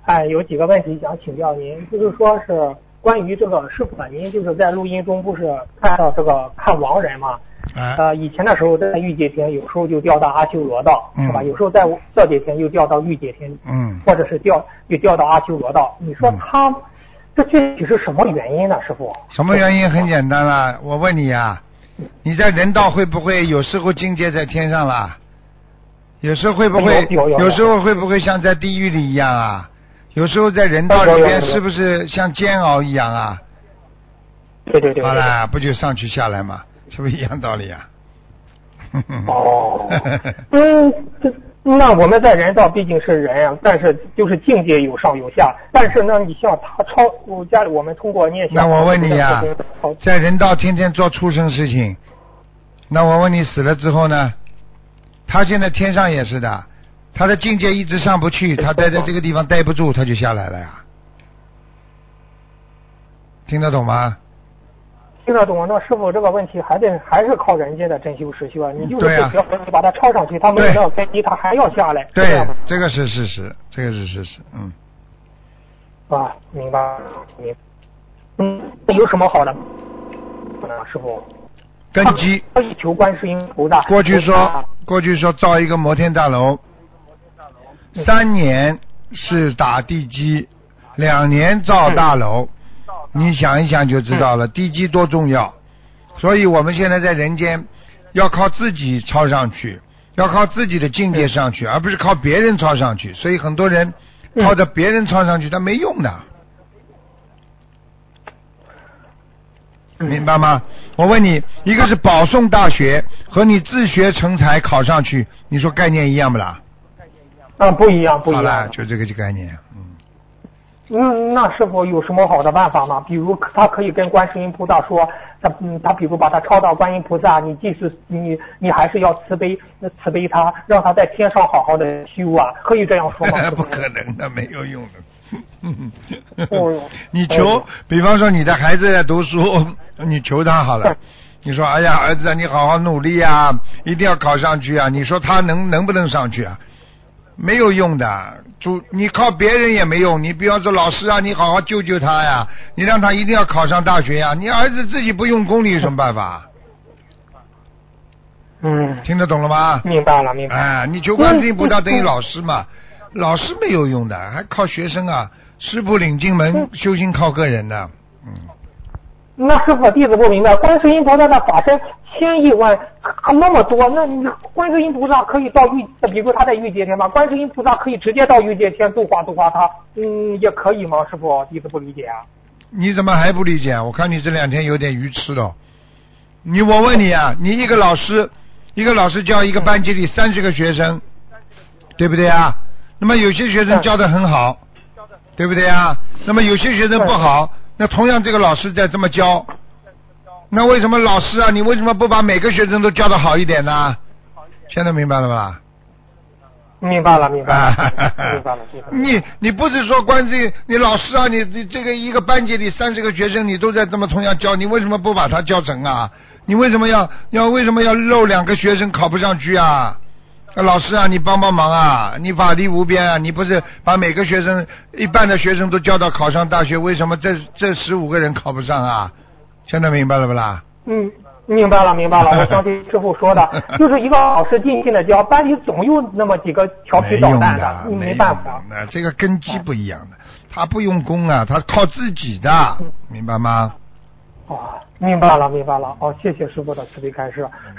有几个问题想请教您，就是说是关于这个师傅，您就是在录音中不是看到这个看亡人嘛？以前的时候在欲界天，有时候就掉到阿修罗道，是吧？有时候在色界天又掉到欲界天，或者是又掉到阿修罗道。你说他这具体是什么原因呢，师傅？ 什么原因？很简单啦，我问你啊，你在人道会不会有时候境界在天上啦？有时候会不会？有时候会不会像在地狱里一样啊？有时候在人道里边是不是像煎熬一样啊？ 对。 好了，不就上去下来嘛，是不是一样道理啊？ 哦，那我们在人道毕竟是人啊，但是就是境界有上有下。但是呢，你像他家里我们通过念想， 那我问你呀，在人道天天做畜生事情，那我问你死了之后呢？他现在天上也是的，他的境界一直上不去，他待在这个地方待不住，他就下来了呀。听得懂吗？ 听得懂。那师傅这个问题还是靠人家的真修实修啊！你就是不学佛，你把他抄上去，他没有那个根基，他还要下来。 对，这个是事实，这个是事实。 明白。有什么好的师傅？ 根基。 求观世音菩萨。 过去说造一个摩天大楼，3年是打地基，2年造大楼。你想一想就知道了，地基多重要。所以我们现在在人间要靠自己抄上去，要靠自己的境界上去，而不是靠别人抄上去。所以很多人靠着别人抄上去，他没用的。明白吗？我问你，一个是保送大学和你自学成才考上去，你说概念一样不啦？ 不一样。 好了，就这个概念。 那师傅有什么好的办法吗？比如他可以跟观世音菩萨说，他比如把他抄到观音菩萨，你即使你还是要慈悲他，让他在天上好好的修啊，可以这样说吗？ 不可能的，没有用的。你求，比方说你的孩子在读书，你求他好了。你说哎呀儿子，你好好努力啊，一定要考上去啊。你说他能不能上去啊？没有用的，你靠别人也没用。你比方说老师啊，你好好救救他呀，你让他一定要考上大学呀。你儿子自己不用功，你有什么办法？听得懂了吗？ 明白了。 你求观世音菩萨等于老师嘛，老师没有用的，还靠学生啊。师父领进门，修行靠个人的。 那师傅弟子不明白，观世音菩萨的法身千亿万那么多，那你观世音菩萨可以到比如他在欲界天嘛，观世音菩萨可以直接到欲界天度化他，也可以吗？师傅弟子不理解啊。 你怎么还不理解？我看你这2天有点愚痴了。我问你啊，你一个老师教一个班级里30个学生，对不对啊？那么有些学生教得很好，对不对啊？那么有些学生不好，那同样这个老师在这么教，那为什么老师啊，你为什么不把每个学生都教得好一点呢？现在明白了吧？ 明白了。 你不是说你老师啊，你这个一个班级里30个学生，你都在这么同样教，你为什么不把他教成啊？你为什么要漏2个学生考不上去啊？老师啊，你帮忙啊！你法力无边啊！你不是把每个学生一半的学生都教到考上大学，为什么这15个人考不上啊？现在明白了不啦？ 明白了。我相信师傅说的，就是一个老师尽心的教，班里总有那么几个调皮捣蛋的，你没办法。 这个根基不一样的，他不用功啊，他靠自己的，明白吗？ 明白了。谢谢师傅的慈悲开示。